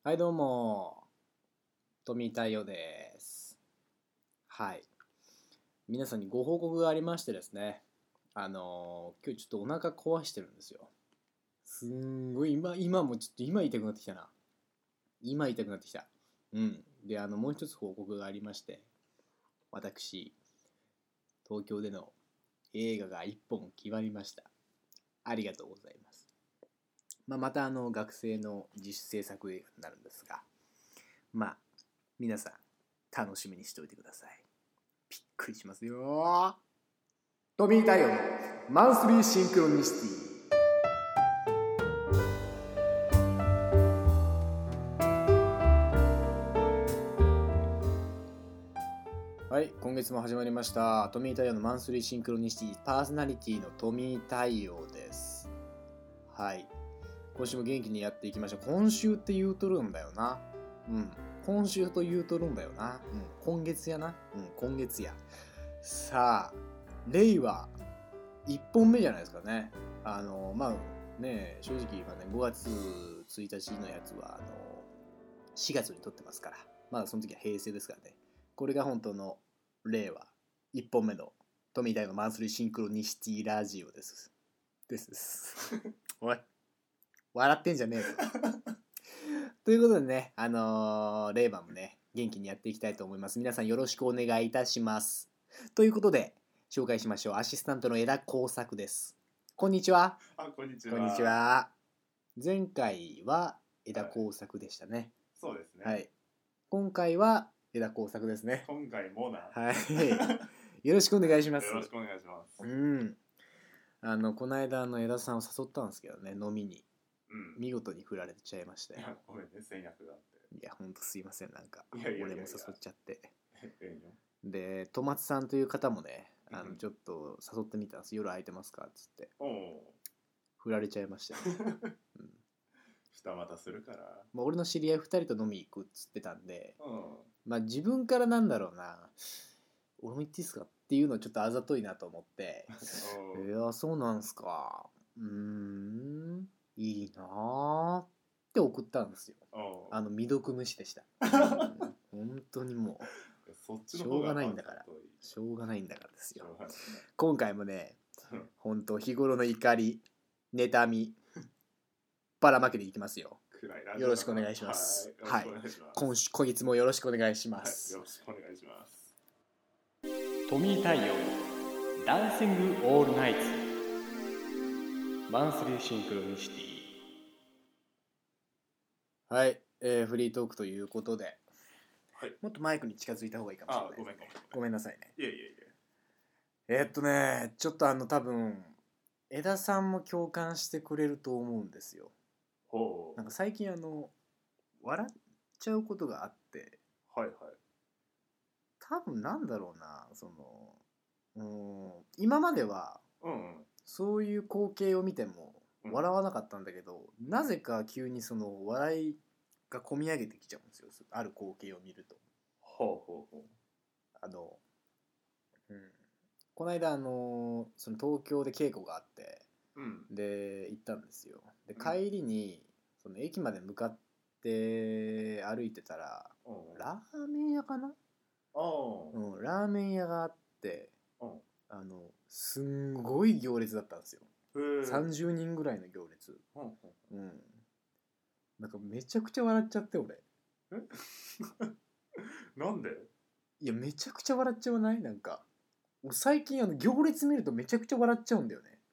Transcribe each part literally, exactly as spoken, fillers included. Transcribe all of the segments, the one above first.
はいどうも富太陽です。はい、皆さんにご報告がありましてですね、あのー今日ちょっとお腹壊してるんですよ。すんごい今今もちょっと今痛くなってきたな。今痛くなってきた。うんで、あのもう一つ報告がありまして、私東京での映画が一本決まりました。ありがとうございます。まあ、またあの学生の自主制作映画になるんですが、まあ皆さん楽しみにしておいてください。びっくりしますよ。トミー太陽のマンスリーシンクロニシティ。はい、今月も始まりましたトミー太陽のマンスリーシンクロニシティ、パーソナリティのトミー太陽です。はい、今週も元気にやっていきましょう。今週って言うとるんだよな。うん今週と言うとるんだよな。うん、今月やな。うん、今月や。さあ、令和いっぽんめじゃないですかね。あの、まあね、正直今ね、ごがつついたちのやつは、あの、しがつに撮ってますから、まだその時は平成ですからね。これが本当の令和いっぽんめの富太郎のマンスリーシンクロニシティラジオです。です。おい、笑ってんじゃねえぞ。ということでね、あのー、令和もね、元気にやっていきたいと思います。皆さんよろしくお願いいたします。ということで、紹介しましょう。アシスタントの枝耕作です。こんにちは。 あ、こんにちは。 こんにちは。前回は枝耕作でしたね。はい、 そうですね。 はい。今回は枝耕作ですね。 今回もな。 はい。よろしくお願いします。 よろしくお願いします。 うん。あのこの間の枝さんを誘ったんですけどね、飲みに。うん、見事に振られちゃいましたよ。 いや、ごめんね、戦略があって。 いや、ほんとすいません、なんか。 いやいやいやいや俺も誘っちゃって。 ええよ。 で、戸松さんという方もね、あのちょっと誘ってみたんです。夜空いてますかっつって。おお。振られちゃいましたよ、ね。うん、 二股するから。 まあ、俺の知り合いふたりと飲み行くっつってたんで、 うん、 まあ自分からなんだろうな、俺も行っていいっすかっていうのをちょっとあざといなと思っていや、そうなんすか、うーん、いいなーって送ったんですよ。あの未読無視でした。本当にもうそっちの方がしょうがないんだからしょうがないんだからですよ。今回もね、本当日頃の怒り、妬みばらまけていきますよ。よろしくお願いします。はい、今週今月もよろしくお願いします。 はい、よろしくお願いします。 トミー太陽ダンシングオールナイトマンスリーシンクロニシティ。はい、えー、フリートークということで、はい、もっとマイクに近づいた方がいいかもしれないですね。あ、ごめんごめんごめんなさいね。 いやいやいや。 えー、っとね、ちょっとあの多分枝さんも共感してくれると思うんですよ。ほう。なんか最近あの笑っちゃうことがあって、はいはい。多分なんだろうな、そのうん今までは、うんうん、そういう光景を見ても笑わなかったんだけど、うん、なぜか急にその笑いがこみ上げてきちゃうんですよ、ある光景を見ると。ほうほうほう。あの、うん、この間あのその東京で稽古があって、うん、で行ったんですよ。で帰りにその駅まで向かって歩いてたら、うん、ラーメン屋かな、うん、ラーメン屋があって、うん、あのすんごい行列だったんですよ。さんじゅうにんぐらいの行列、うんうん、なんかめちゃくちゃ笑っちゃって俺。 えなんで？ いやめちゃくちゃ笑っちゃわない？なんか最近あの行列見るとめちゃくちゃ笑っちゃうんだよね。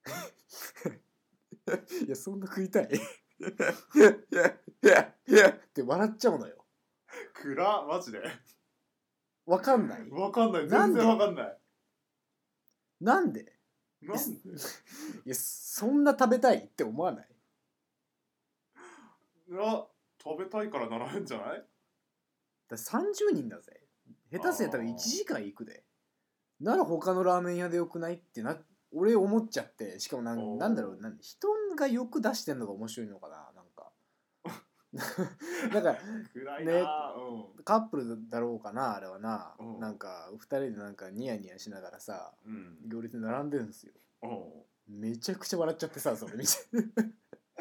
いやそんな食いたい。いやいやいやいやって笑っちゃうのよ。 暗マジで。 わかんない。 わかんない。全然わかんない。 なんで？ なんで？ いやそんな食べたいって思わない？ いや食べたいからならへんじゃない？ ださんじゅうにんだぜ。下手すりゃ多分いちじかん行くで。なら他のラーメン屋でよくないってな俺思っちゃって、しかもなんなんだろう、なん人がよく出してんのが面白いのかな、なんか。なんかね、うん、カップルだろうかなあれはな、うん、なんかふたりでなんかニヤニヤしながらさ、うん、行列で並んでるんですよ。めちゃくちゃ笑っちゃってさ、それ見て。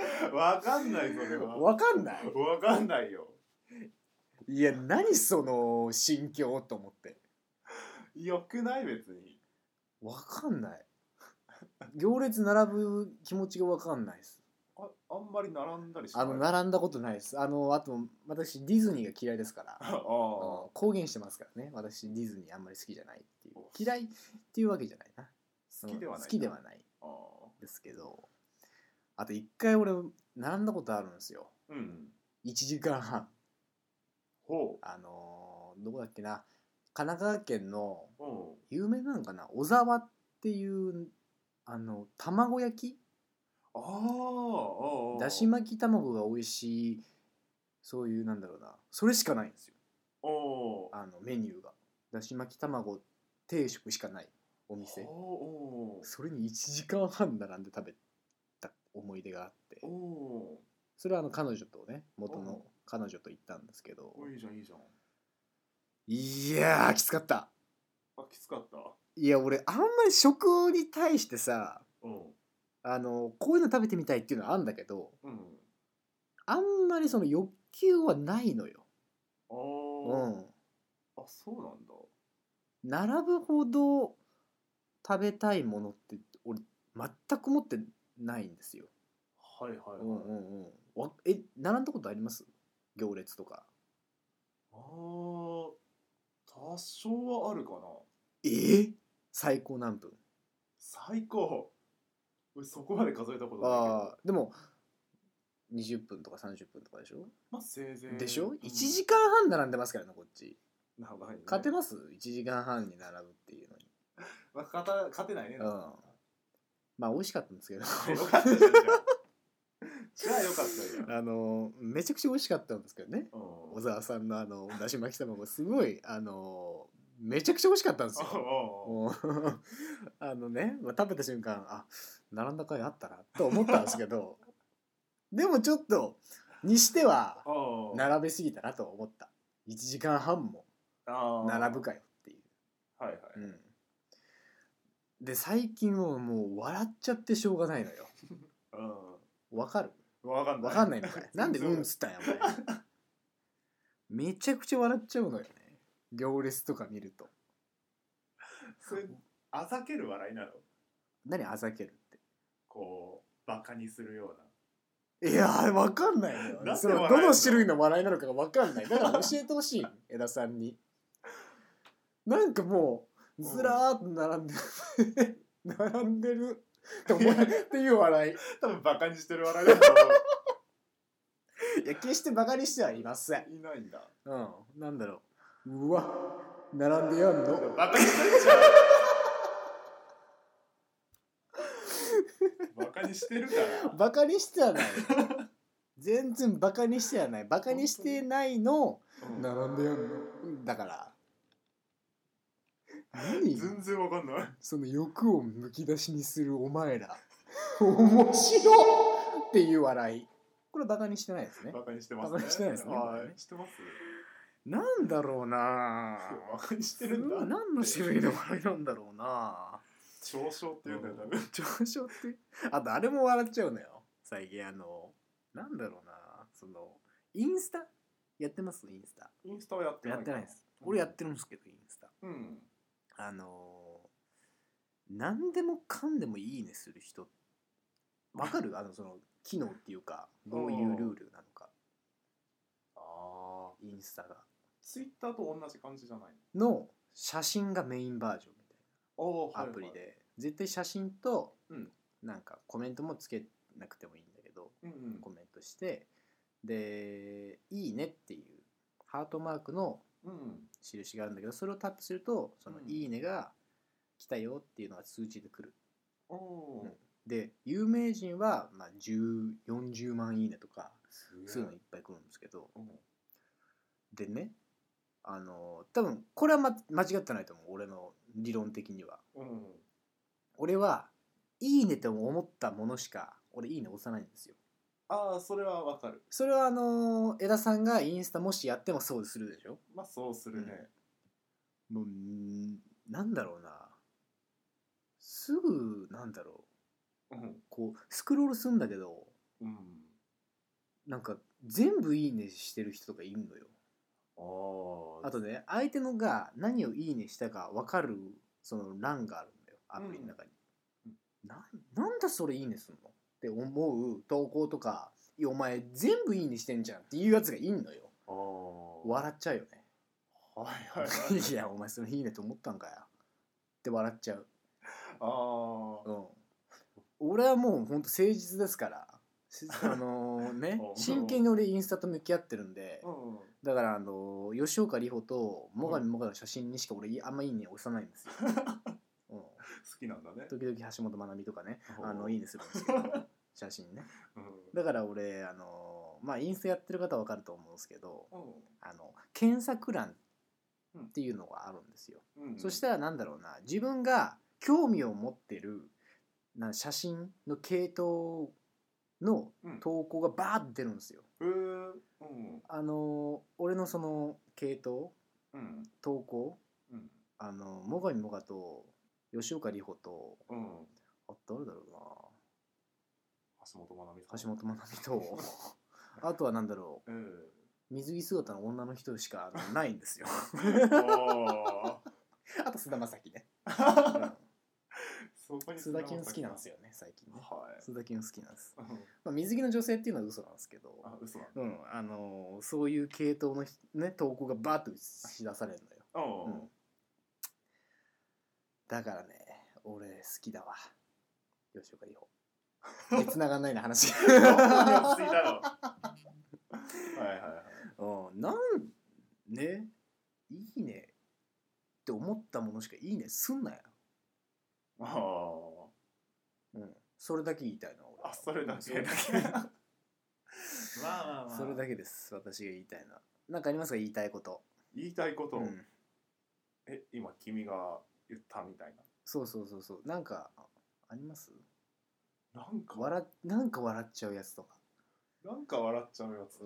わかんないそれは。 わかんない。 わかんないよ。 いや何その心境と思って。 よくない別に。 わかんない。行列並ぶ気持ちがわかんないです。 あ, あんまり並んだりしない。 あの並んだことないです。あのあと私ディズニーが嫌いですからああ公言してますからね。私ディズニーあんまり好きじゃないっていう。嫌いっていうわけじゃないな。 好きではない。 好きではないあですけど、あと一回俺並んだことあるんですよ。 うんいちじかんはん。 ほう。 あのー、どこだっけな、神奈川県のうん有名なのかな、小沢っていうあの卵焼き、 ああだし巻き卵が美味しい、そういうなんだろうな、それしかないんですよ。 おあのメニューがだし巻き卵定食しかないお店。 おそれにいちじかんはん並んで食べた思い出があって、 おそれはあの彼女とね、元の彼女と行ったんですけど、 おいいじゃんいいじゃん。 いやーきつかった。 あきつかった。 いや俺あんまり食に対してさ、 うんあのこういうの食べてみたいっていうのはあるんだけど、 うんあんまりその欲求はないのよ。 あうん。 あそうなんだ。 並ぶほど食べたいものって俺全く持ってないんですよ。 はいはいはい。 うんうんうん。わえ並んだことあります？行列とか。 ああ多少はあるかな。 えー、最高何分？ 最高。俺そこまで数えたことないけど。 ああでもにじゅっぷんとかさんじゅっぷんとかでしょ。 まあせいぜいでしょ、 うん、 いちじかんはん並んでますからねこっち。 長いね。 勝てます？ いち 時間半に並ぶっていうのに。 まあ、勝た勝てないね。 うん。まあ美味しかったんですけど。 よかったじゃん。じゃあじゃあよかったじゃん。 あのめちゃくちゃ美味しかったんですけどね。 うん小沢さんのあのだし巻き卵すごいあのめちゃくちゃ美味しかったんですよ。 うんもうあのね、まあ、食べた瞬間あ並んだ甲斐あったなと思ったんですけどでもちょっとにしてはうん並べすぎたなと思った。いちじかんはんも並ぶかよっていう。 はいはい。 うんで最近はもう笑っちゃってしょうがないのよ。 うんわかる？ わかんない。 わかんないのかい。なんでうんっつったんやお前。めちゃくちゃ笑っちゃうのよね。行列とか見ると。 それあざける笑いなの？ 何あざけるって。 こうバカにするような。 いやーわかんないのよ。そのどの種類の笑いなのかがわかんない。だから教えてほしい枝さんに。なんかもうずらーっと並んでる並んでるって思っていう笑い。 多分バカにしてる笑いだと思う。 いや決してバカにしてはいません。 いないんだ。 うん、なんだろう。うわ、並んでやんの。 バカにしてるじゃん。バカにしてるから。 バカにしてはない。全然バカにしてはない。バカにしてないの。並んでやんの。だから。何？ 全然わかんない。 その欲をむき出しにするお前ら。面白っていう笑い。これバカにしてないですね。 バカにしてますね。 バカにしてないですね。 はい。してます。 なんだろうな。 バカにしてるんだ。 何の種類の笑いなんだろうな。 嘲笑っていうんだよ多分。 嘲笑って。あとあれも笑っちゃうのよ。最近あのなんだろうな。そのインスタやってます？インスタ。 インスタはやってない。 やってないです。俺やってるんですけどインスタ。 うん。 あの何でもかんでもいいねする人。わかる？あのその機能っていうかどういうルールなのか。 ああ。 インスタが。 ツイッターと同じ感じじゃないの写真がメインバージョンみたいなアプリで、 はいはい、 絶対写真と、 うん、 なんかコメントもつけなくてもいいんだけど、 うんうん、 コメントしてでいいねっていうハートマークの印があるんだけど、それをタップするとそのいいねが来たよっていうのが通知で来る、 うんうん、で有名人はまあじゅう、よんじゅうまんいいねとかそういうのいっぱい来るんですけど、うん、でねあの多分これは、ま、間違ってないと思う俺の理論的には、うん、俺はいいねと思ったものしか俺いいね押さないんですよ。 ああそれはわかる。 それはあの江田さんがインスタもしやってもそうするでしょ。 まあそうするね、 うん、もうなんだろうな、すぐなんだろう、うん、こうスクロールするんだけどうん、 なんか全部いいねしてる人とかいるのよ。ああとね、相手のが何をいいねしたか分かるその欄があるんだよ、アプリの中に。うん、な, なんだそれいいねすんのって思う投稿とか、いやお前全部いいねしてんじゃんっていうやつがいんのよ。笑っちゃうよね。はいはいはい。いやお前それいいねと思ったんかよって笑っちゃう。ああ。うん。俺はもうほんと誠実ですから。あのね真剣に俺インスタと向き合ってるんで、だからあの吉岡里帆と最上もがの写真にしか俺あんまいいね押さないんですよ。うん、好きなんだね。 時々橋本まなみとかね、あのいいねするんですけど写真ね。だから俺あのまあインスタやってる方は分かると思うんですけど、あの検索欄っていうのがあるんですよ。そしたらなんだろうな、自分が興味を持ってるな写真の系統の投稿がバーって出るんですよ。うん、あの俺のその系統、うん、投稿、うん、あの最上もがと吉岡里帆と、うん、あ誰だろうな、 橋本まなみ橋本まなみとあとはなんだろう、うん、水着姿の女の人しかないんですよあと菅田将暉ね、うん須田健好きなんですよね最近ね。はい、須田健好きなんです。まあ水着の女性っていうのは嘘なんですけど、あ嘘なんだ、うん、あのー、そういう系統のね投稿がバーッと映し出されるのよ。うん、だからね俺好きだわ吉岡里帆。で繋がんないな話。本当に落ち着いたの。はいはいはい。うん、なんねいいねって思ったものしかいいねすんなよ。ああ、うん、それだけ言いたいの俺は。あ、それだけ。それだけ。まあまあまあ。それだけです。私が言いたいのは。なんかありますか言いたいこと。 言いたいこと。うん、え、今君が言ったみたいな。 そうそうそうそう。なんかあります？ なんか笑なんか笑っちゃうやつとか。 なんか笑っちゃうやつか。うん、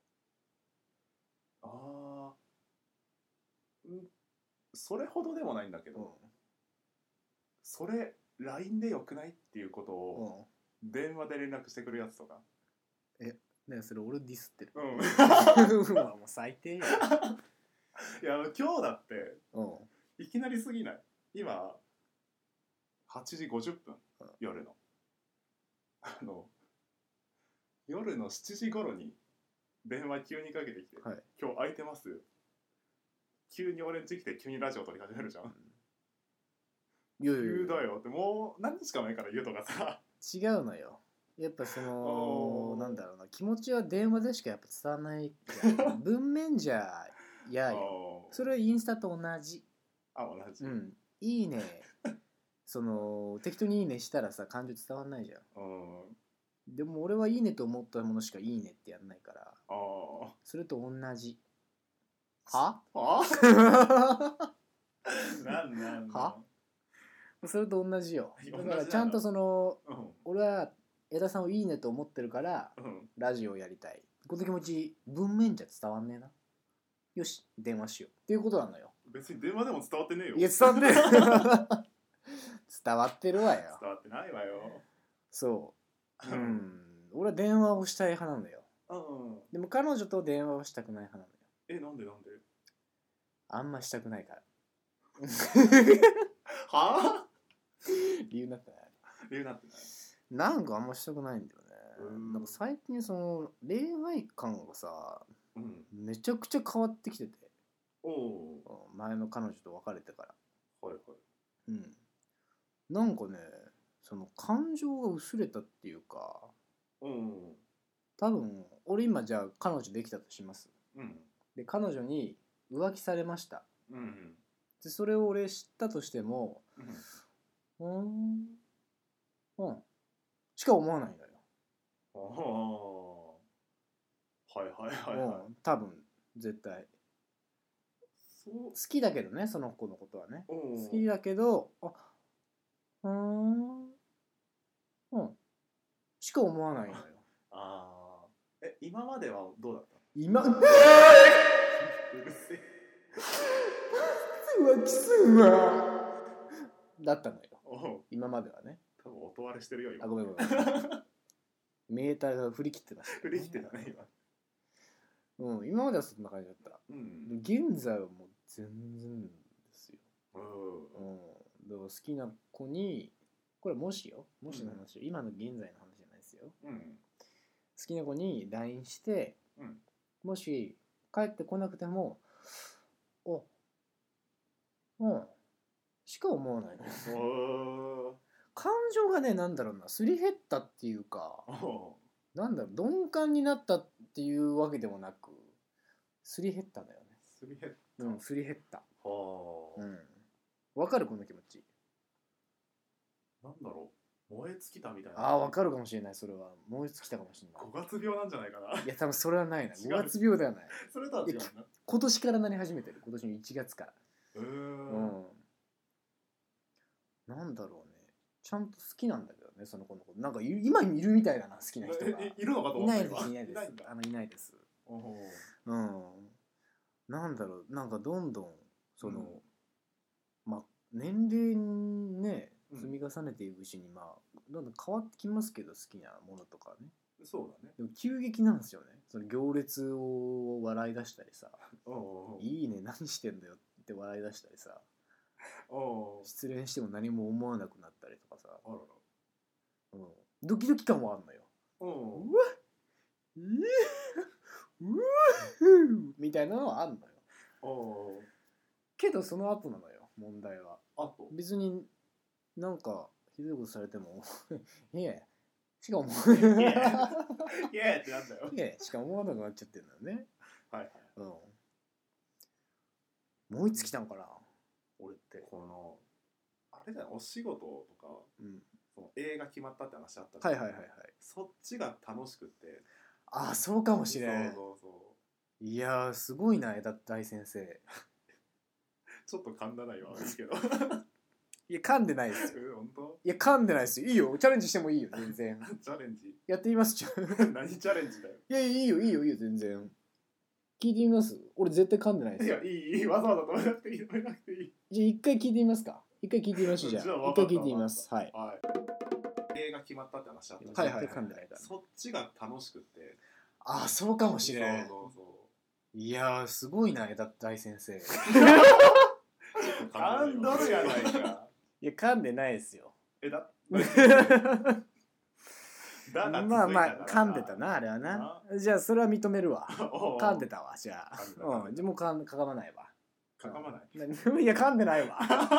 ああ、うん、それほどでもないんだけど。うん、それ ライン でよくないっていうことを電話で連絡してくるやつとか。 え、ねそれ俺ディスってる。うん。もう最低や。 いや今日だって、うん、いきなりすぎない？今はちじごじゅっぷん、うん、夜のあの夜のしちじ頃に電話急にかけてきて、はい、今日空いてます？急に俺ん家来て急にラジオ撮り始めるじゃん。うん、いやいやいや急だよってもう何日か前から言うとかさ。 違うのよ。やっぱそのなんだろうな、気持ちは電話でしかやっぱ伝わらない文面じゃ嫌よ。それはインスタと同じ。 あ、同じ。 うん。いいね。その適当にいいねしたらさ感情伝わんないじゃん。でも俺はいいねと思ったものしかいいねってやんないから。あそれと同じ。は？は？なんなんは？それと同じよ。だからちゃんとその、うん、俺は枝さんをいいねと思ってるから、うん、ラジオをやりたい。この気持ち文面じゃ伝わんねえな。よし電話しようっていうことなのよ。 別に電話でも伝わってねえよ。 いや伝わってる伝わってるわよ。 伝わってないわよ。 そう。うん。俺は電話をしたい派なのよ。うん。でも彼女と電話をしたくない派なのよ。 え、なんでなんで？ あんましたくないから。 はぁ？ 理由になってない。 理由になってない。 なんかあんましたくないんだよね。なんか最近その恋愛観がさ、うん、めちゃくちゃ変わってきてて。お前の彼女と別れてから。はいはい。うん。なんかね、その感情が薄れたっていうか、うん、多分俺今じゃあ彼女できたとします。うん、で彼女に浮気されました。うん、でそれを俺知ったとしても、うん、うん、しか思わないのよ。ああ、はいはいはいはい。うん、多分絶対。好きだけどねその子のことはね。好きだけど、あ、うーん、うん、しか思わないのよ。 ああ、え今まではどうだった？ 今うるせえ浮気すんわだったのよ今まではね。 多分音割れしてるよ今。 あごめんごめんメーターが振り切ってました、ね、 振り切ってたね今。うん、今まではそんな感じだった。うん、現在はもう全然ですよ。うん、だから好きな子にこれもしよもしの話、うん、今の現在の話じゃないですよ、うん、好きな子に ライン して、うん、もし帰ってこなくてもおうんしか思わないの感情がね、なんだろうな、すり減ったっていうか、なんだろう、鈍感になったっていうわけでもなく、すり減ったんだよね。 すり減った。 うん、すり減った。はあ。うん。わかるこの気持ち。 なんだろう、燃え尽きたみたいな。 ああ、わかるかもしれない、それは。燃え尽きたかもしれない。 ごがつ病なんじゃないかな。 いや、多分それはないな。ごがつ病ではない。 それとは違うな。 今年からなり始めてる。今年のいちがつから。うーん。うん。なんだろうね。ちゃんと好きなんだけどね、その子のこと。なんか今いるみたいだな、好きな人が。 いるのかと思った。いないです、いないです。あのいないです。うん。なんだろう、なんかどんどんその、うん、まあ年齢にね積み重ねていくうちにまあどんどん変わってきますけど、好きなものとかね。 そうだね。 でも急激なんですよね。その行列を笑い出したりさ、いいね何してんだよって笑い出したりさ。失恋しても何も思わなくなったりとかさ、あらら、うん、ドキドキ感はあんのよ。うわっうわっみたいなのはあんのよ。けどその後なのよ、問題は。あと別になんかひどいことされてもいやしか思わないいやってなんだよ。いやしか思わなくなっちゃってるんだよね。はいはい。うん。燃え尽きたんかな。俺ってこのあれじゃない、お仕事とか、うん、その映画決まったって話あったじゃん。はいはいはいはい。 そっちが楽しくて。 ああ、そうかもしれん。そうそうそう。いやーすごいな、枝大先生。 ちょっと噛んだないわいいけど。 いや噛んでないですよ。 本当？ いや噛んでないですよ。いいよ、チャレンジしてもいいよ全然。 チャレンジやってみます。 何チャレンジだよ。 いやいいよいいよいいよ全然。聞いてみます？俺絶対噛んでないです。 いやいいいいわざわざ止めなくていい止めなくていい。 じゃあ一回聞いてみますか。一回聞いてみましょう。じゃあ一回聞いてみます。はい、 はい、映画決まったって話あったじゃん。 はいはいはい、 そっちが楽しくて。 ああそうかもしれん。そうそうそう。いやーすごいな枝大先生。 噛んどるやないか。 いや噛んでないですよ。 えだまあまあ噛んでたなあれはな。じゃあそれは認めるわ。噛んでたわじゃあ。うん。じゃあもうかかがまないわ。 かがまない。 いや噛んでないわ。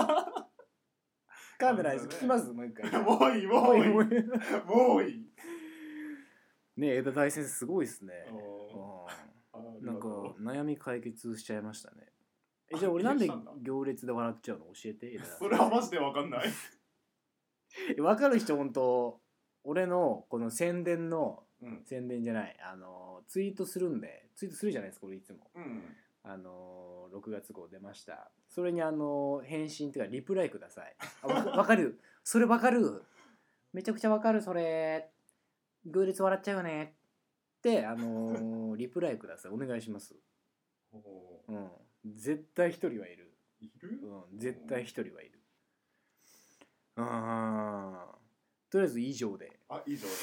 噛んでないです。聞きますもう一回。 もういいもういいもういい。 ねえ枝大先生すごいですね。なんか悩み解決しちゃいましたね。えじゃあ俺なんで行列で笑っちゃうの教えて。 それはマジで分かんない。 分かる人ほんと俺のこの宣伝の、うん、宣伝じゃないあのツイートするんでツイートするじゃないですか俺いつも、うん、あのろくがつ号出ましたそれにあの返信っていうかリプライください。あ分かるそれ分かるめちゃくちゃ分かるそれ行列笑っちゃうよねってあのリプライくださいお願いします。うん、絶対一人はいる。 いる？ うん、絶対一人はいる。ああとりあえず以上で。 あ、以上で。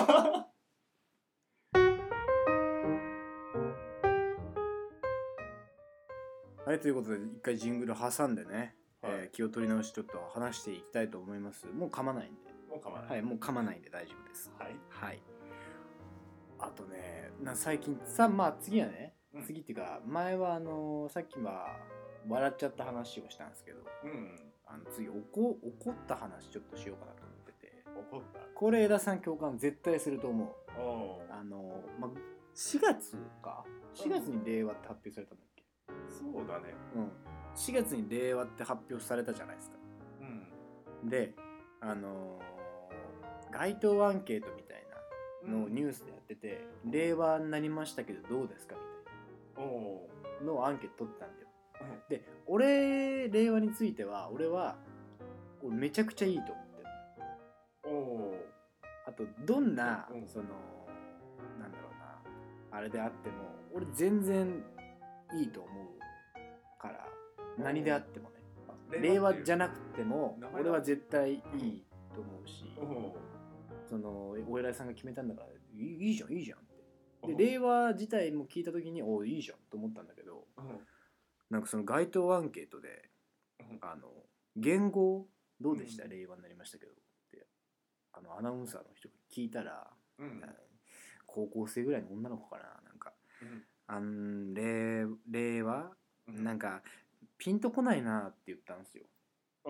はい、ということで一回ジングル挟んでね、はいえー、気を取り直しちょっと話していきたいと思います。もう噛まないんで。 もう噛まない。 はい、もう噛まないんで大丈夫です。 はい。 はい。あとね、な最近さ、まあ次はね、うん、次っていうか前はあのー、さっきは笑っちゃった話をしたんですけど、うん、あの次怒怒った話ちょっとしようかなと思ってて。 怒った？ これ枝さん共感絶対すると思う。あのー、まあしがつかしがつに令和って発表されたんだっけ？ そうだね。 うん。しがつに令和って発表されたじゃないですか。うん。で、あのー、街頭アンケートみたいなのをニュースでやってて、うん、令和になりましたけどどうですかみたいなのをアンケート取ったんだよ。うん、で、俺令和については俺は俺めちゃくちゃいいと思ってる。おあとどんな、うん、そのなんだろうなあれであっても俺全然いいと思うから何であってもね令和じゃなくても俺は絶対いいと思うしそのお偉いさんが決めたんだからいい、いいじゃんいいじゃんってで令和自体も聞いた時においいじゃんと思ったんだけど、うん、なんかその街頭アンケートで、うん、あの言語どうでした、うん、令和になりましたけどってあのアナウンサーの人が聞いたら、うん、高校生ぐらいの女の子かななんか、うん、あん令, 令和、うん、なんかピンとこないなって言ったんですよ。うん、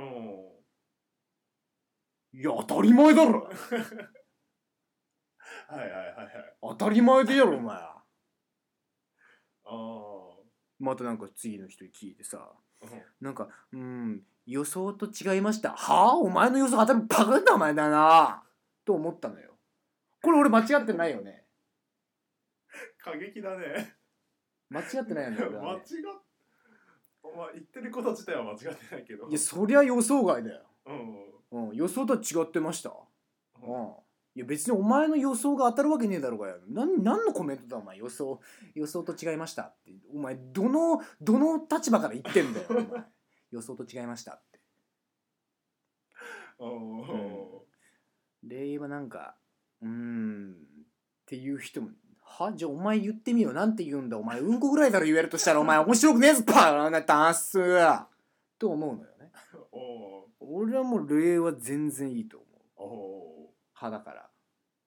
いや当たり前だろはいはいはいはい当たり前でやろお前あまたなんか次の人に聞いてさ、うん、なんかうん予想と違いましたはあお前の予想当たりバカだお前だなと思ったのよ。これ俺間違ってないよね過激だね間違ってないよね俺はね。 間違っお前言ってること自体は間違ってないけどいやそりゃ予想外だよ、うんうん、予想とは違ってました、うん、うんいや別にお前の予想が当たるわけねえだろうがよ。何何のコメントだお前予想予想と違いましたってお前どのどの立場から言ってんだよお前予想と違いましたってうん、令和なんかうーんっていう人もはじゃあお前言ってみよなんて言うんだお前うんこぐらいだろ言えるとしたらお前面白くねえぞパーなダンスと思うのよね俺はもう令和全然いいと思う派だから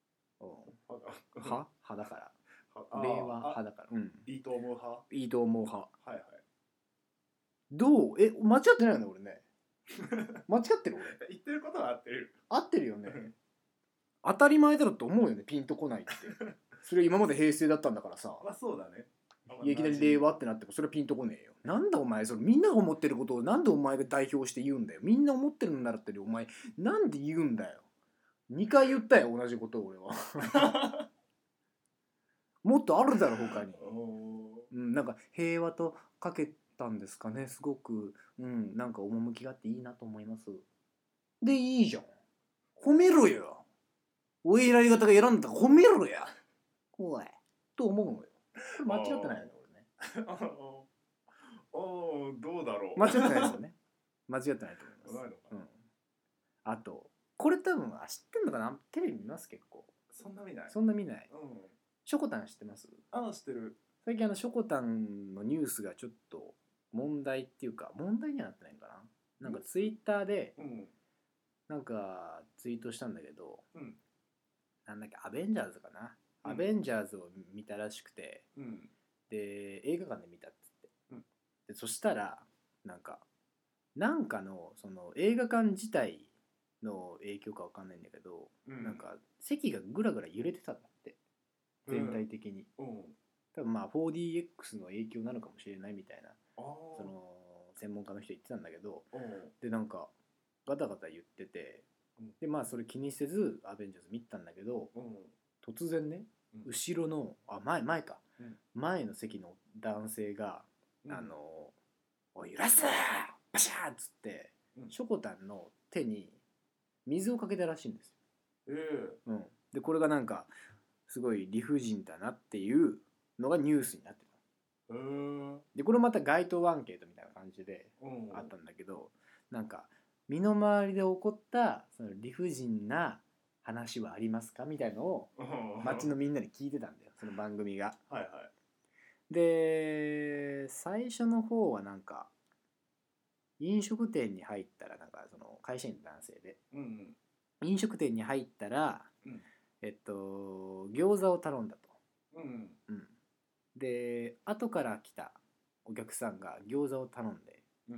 派派だから令和派だからうんいいと思う派いいと思う派はいはいどうえ間違ってないよね俺ね間違ってる俺言ってることは合ってる合ってるよね当たり前だろって思うよねピンとこないってそれ今まで平成だったんだからさまあそうだねいきなり令和ってなってもそれはピンとこねえよなんだお前それみんなが思ってることをなんでお前が代表して言うんだよみんな思ってるんだったらお前なんで言うんだよにかい言ったよ同じことを俺はもっとあるだろ他に、うん、なんか平和とかけたんですかねすごく、うん、なんか趣があっていいなと思いますでいいじゃん褒めろよお偉い方が選んだ褒めろやおいと思うのよ間違ってないよね俺ねおどうだろう間違ってないですよね間違ってないと思います、うん、あとこれ多分知ってんのかなテレビ見ます結構そんな見ないそんな見ない、うん、ショコタン知ってます？ ああ知ってる最近あのショコタンのニュースがちょっと問題っていうか問題にはなってないかななんかツイッターでなんかツイートしたんだけど、うん、なんだっけアベンジャーズかな、うん、アベンジャーズを見たらしくて、うん、で映画館で見たっつって、うん、でそしたらなんかなんかのその映画館自体の影響かわかんないんだけど、うん、なんか席がぐらぐら揺れてたんだって全体的に、うん、多分まあ フォーディーエックス の影響なのかもしれないみたいなその専門家の人言ってたんだけど、でなんかガタガタ言ってて、でまあそれ気にせずアベンジャーズ見たんだけど、突然ね後ろのあ前前か、うん、前の席の男性が、うん、あのおい揺らすバシャーっつって、うん、ショコタンの手に水をかけたらしいんですよ、えーうん、でこれがなんかすごい理不尽だなっていうのがニュースになってた、えー、でこれまた街頭アンケートみたいな感じであったんだけど、うん、なんか身の回りで起こったその理不尽な話はありますかみたいのを街のみんなに聞いてたんだよその番組がはい、はい、で最初の方はなんか飲食店に入ったらなんかその会社員の男性で、うんうん、飲食店に入ったら、うん、えっと餃子を頼んだと、うんうん、で後から来たお客さんが餃子を頼んで、うん、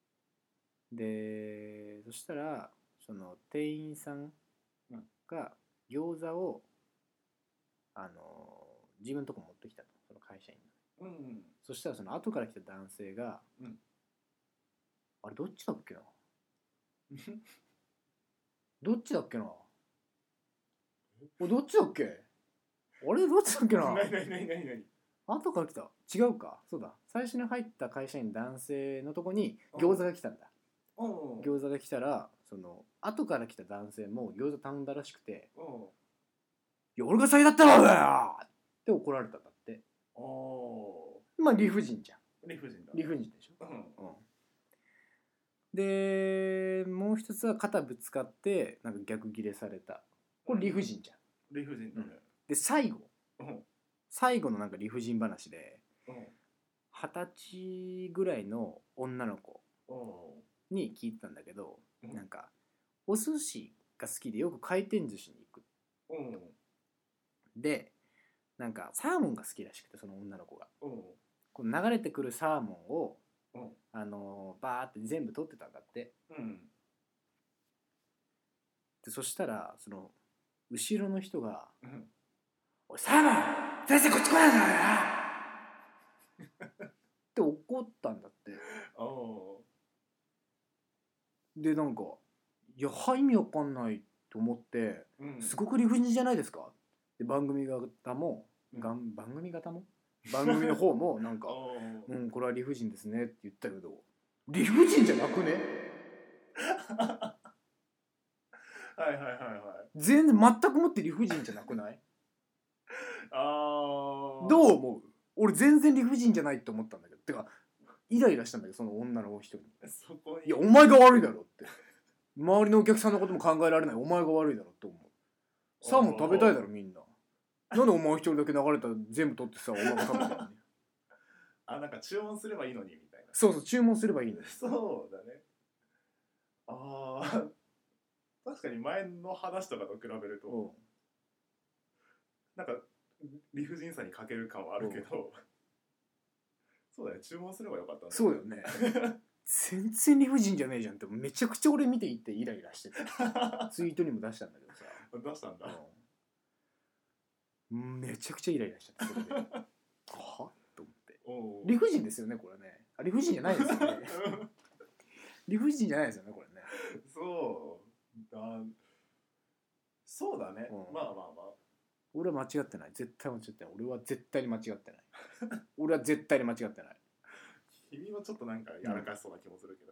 でそしたらその店員さんが餃子をあの自分のとこ持ってきたとその会社員の、うんうん、そしたらその後から来た男性が、うん、あれどっちだっけなどっちだっけなおどっちだっけあれどっちだっけな何何何何何後から来た違うかそうだ最初に入った会社員男性のとこに餃子が来たんだ、うん、餃子が来たらその後から来た男性も餃子頼んだらしくて、うん、いや俺が先だったろうだよって怒られたんだって。あまあ理不尽じゃん理不尽だ理不尽でしょ、うんうん、でもう一つは肩ぶつかってなんか逆ギレされたこれ理不尽じゃん。 理不尽だね、うん、 で最後、 うん、 最後のなんか理不尽話で二十、うん、歳ぐらいの女の子に聞いてたんだけど、うん、なんかお寿司が好きでよく回転寿司に行く、うん、でなんかサーモンが好きらしくて、その女の子が、うん、この流れてくるサーモンを、うん、あのー、バーって全部取ってたんだって、うん、でそしたらその後ろの人が、うん、おいサーモン先生こっち来ないからなって怒ったんだってでなんかいや意味わかんないと思って、うん、すごく理不尽じゃないですかで番組方も、うん、番組方も番組の方もなんかうんこれは理不尽ですねって言ったけど理不尽じゃなくねはいはいはいはい全然全くもって理不尽じゃなくないあどう思う俺全然理不尽じゃないって思ったんだけどてかイライラしたんだけどその女の人にそこにいやお前が悪いだろって周りのお客さんのことも考えられないお前が悪いだろって思うサーモン食べたいだろみんななんでお前一人だけ流れたら全部取ってさお前が食べたのにあなんか注文すればいいのにみたいなそうそう注文すればいいのにそうだねああ確かに前の話とかと比べると、うん、なんか理不尽さに欠ける感はあるけど、うん、そうだね注文すればよかったんだそうよね全然理不尽じゃねえじゃんってめちゃくちゃ俺見ていってイライラしててツイートにも出したんだけどさ出したんだ、 うん、めちゃくちゃイライラしちゃってそれではと思って理不尽ですよねこれねあ理不尽じゃないですよね理不尽じゃないですよねこれねそうだそうだね、うん、まあまあまあ俺は間違ってない絶対間違ってない俺は絶対に間違ってない俺は絶対に間違ってない君はちょっとなんかやらかしそうな気もするけど、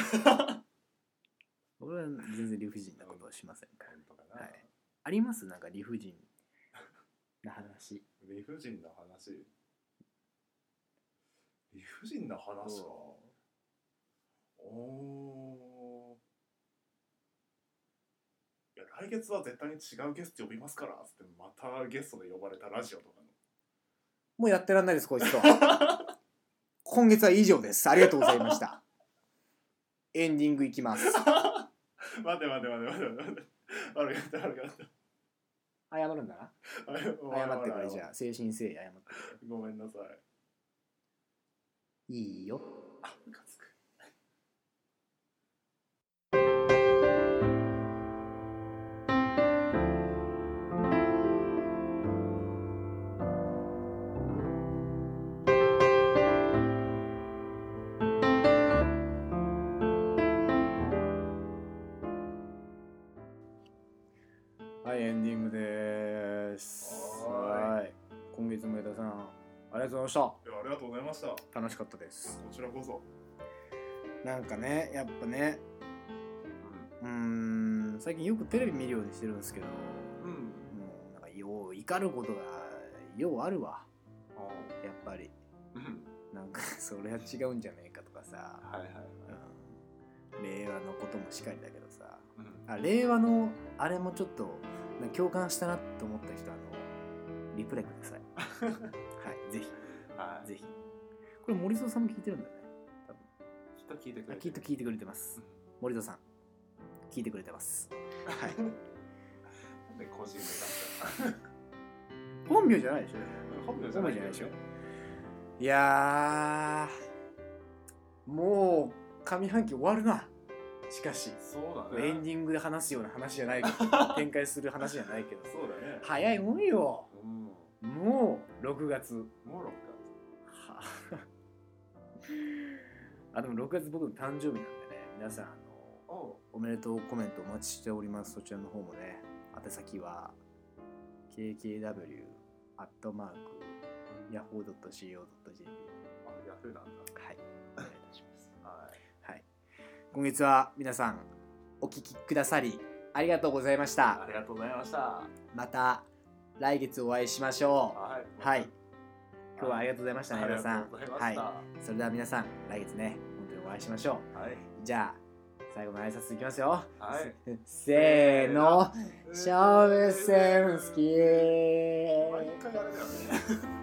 うん、俺は全然理不尽なことはしませんから、はい、ありますなんか理不尽な話理不尽な話理不尽な話かおいや来月は絶対に違うゲスト呼びますからつってまたゲストで呼ばれたラジオとかのもうやってらんないですこいつと今月は以上ですありがとうございましたエンディングいきます待って待って待って待って待って悪かった悪かった謝るんだな謝ってくれじゃあ誠心誠意謝ってくれごめんなさいいいよあムカつくはいエンディングですはい今月も江田さんありがとうございました。いやありがとうございました。 楽しかったです。 こちらこそ。 なんかね、やっぱね、うん、うーん最近よくテレビ見るようにしてるんですけど、うん、もうなんかよう怒ることがようあるわ。やっぱり、うん、なんかそれは違うんじゃねえかとかさ、はいはいはいうん、令和のこともしかりだけどさ、うん、あ令和のあれもちょっと共感したなと思った人あのリプライください。はいぜひ、はい、ぜひこれ森蔵さんも聞いてるんだよね多分きっと聞いてくれてきっと聞いてくれてます、うん、森蔵さん聞いてくれてますはいなんで個人名出した本名じゃないでしょ本名じゃないでしょいやーもう上半期終わるなしかしそうだねエンディングで話すような話じゃないけど展開する話じゃないけどそうだね早いもんよ、うん、もうろくがつもうろくがつはあでもろくがつ僕の誕生日なんでね皆さんあのおめでとうコメントお待ちしておりますそちらの方もね宛先は ケーケーダブリュー アットマーク ヤホー ドット シーオー ドット ジェーピーあ、ヤフーなんだはいお願いいたしますはい、はい、今月は皆さんお聞きくださりありがとうございましたありがとうございましたまた来月お会いしましょうはい、はい今日はありがとうございましたね、皆さん。はい。それでは皆さん、来月ね、本当にお会いしましょう。はい。じゃあ、 最後の挨拶いきますよ。 はい。 せーの、シャーベセンスキー。 毎回あれだよね。